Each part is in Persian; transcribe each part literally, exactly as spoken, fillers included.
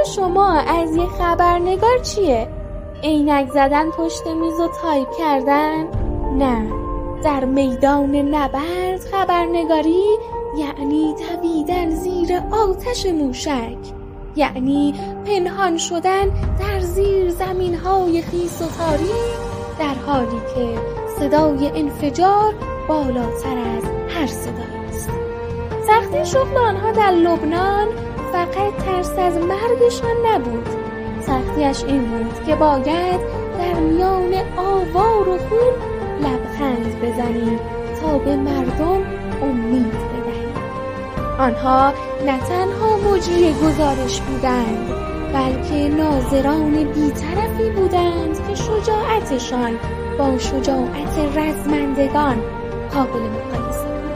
شما از یه خبرنگار چیه؟ عینک زدن پشت میز و تایپ کردن؟ نه، در میدان نبرد خبرنگاری یعنی دویدن زیر آتش موشک، یعنی پنهان شدن در زیر زمین‌های خیس و تاریک، در حالی که صدای انفجار بالاتر از هر صدایی است. سختی شغل آنها در لبنان فقط ترس از مرگشان نبود. سختیش این بود که باید در میان آوار و خون لبخند بزنیم تا به مردم امید بدهیم. آنها نه تنها مجری گزارش بودند، بلکه ناظران بی‌طرفی بودند که شجاعتشان با شجاعت رزمندگان قابل مقایسه بود.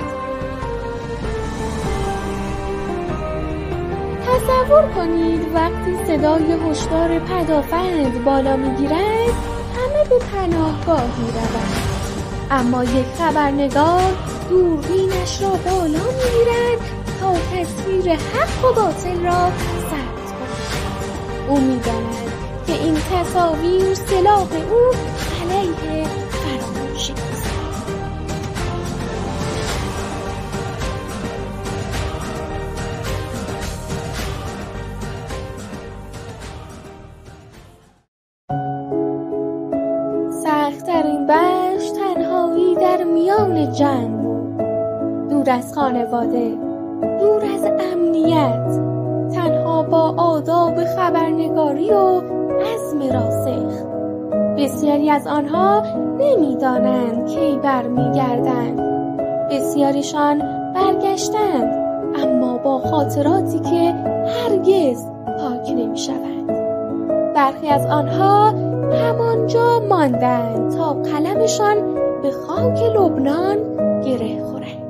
تصور کنید وقتی صدای هشدار پدافند بالا می‌گیرد همه به پناهگاهی روند، اما یک خبرنگار دوربینش را بالا می‌گیرد تا تصویر حق و باطل را ثبت کند. او می‌داند که این تصاویر سلاح او علیه فراموشی است. سخت‌ترین بخش تنهایی در میان جنگ بود. دور از خانواده، دور از امنیت، تنها با آداب خبرنگاری و عزم راسخ. بسیاری از آنها نمی‌دانند کی برمیگردند. بسیاریشان برگشتند، اما با خاطراتی که هرگز پاک نمی‌شوند. برخی از آنها همانجا ماندند تا قلمشان به خاک لبنان گره خورد.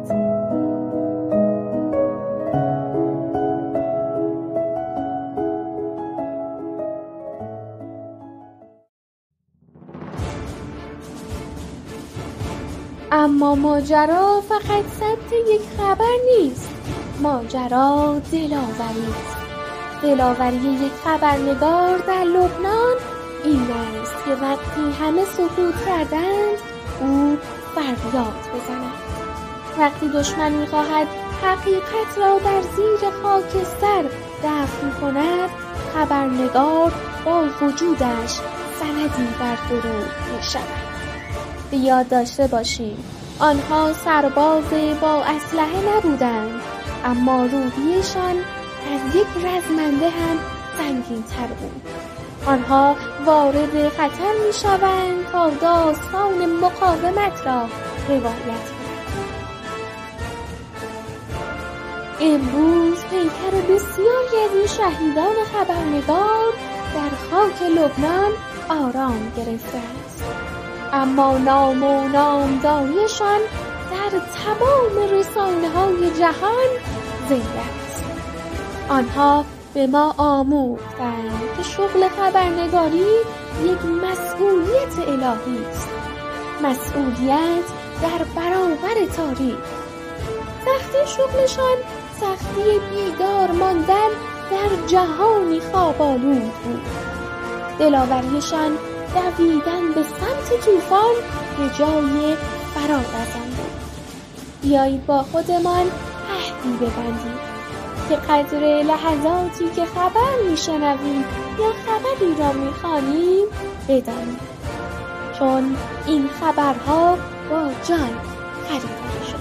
اما ماجرا فقط ثبت یک خبر نیست. ماجرا دلاوری است. دلاوری یک خبرنگار در لبنان این است که وقتی همه سکوت کردند او فریاد بزند. وقتی دشمن می‌خواهد حقیقت را در زیر خاکستر دفن کند، خبرنگار با وجودش سندی بر دروغ می‌شود. به یاد داشته باشیم آنها سرباز با اسلحه نبودند، اما روحیشان از یک رزمنده هم سنگین تر بود. آنها وارد خطر می شوند تا داستان مقاومت را روایت کنند. امروز پیکر بسیاری از این شهیدان خبرنگار در خاک لبنان آرام گرفته است، اما نام و نامداریشان در تمام رسانه‌های جهان زنده است. آنها به ما آموختند که شغل خبرنگاری یک مسئولیت الهی است، مسئولیت در برابر تاریخ. سختی شغلشان سختی بیدار ماندن در جهانی خواب‌آلود بود. دلاوریشان دویدن به سمت طوفان به جای فرار از آن بود. بیایید با خودمان عهدی ببندیم که قدر لحظاتی که خبر میشنویم یا خبری را میخوانیم بدانیم، چون این خبرها با جان خریداری شده.